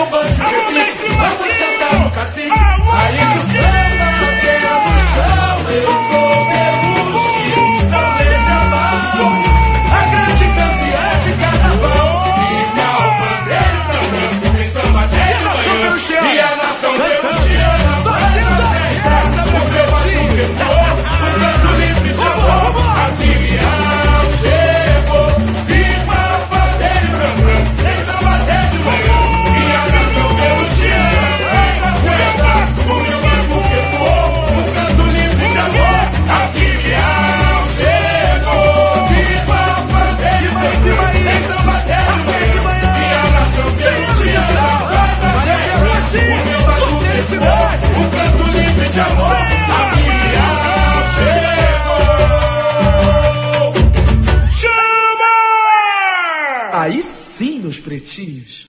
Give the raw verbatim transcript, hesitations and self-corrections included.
bombante, repite. Vamos cantar no cacique. Raiz do samba, pé no chão. Eu sou Belushi, não letra mal. A grande campeã de carnaval. E minha bandeira também. Tem samba até de manhã. E a nação Beluchiana vai na festa. O meu batuque estou, o canto livre de amor. A filial chegou. Viva a bandeira e branca. Tem samba até de manhã. E a nação Beluchiana vai na festa. O meu batuque estou, o canto livre de amor. A filial chegou. Viva a bandeira e branca. Tem samba até de manhã. E a nação Beluchiana vai na festa. O meu batuque estou, o canto livre de amor. A filial chegou. Chama! Aí sim, meus pretinhos.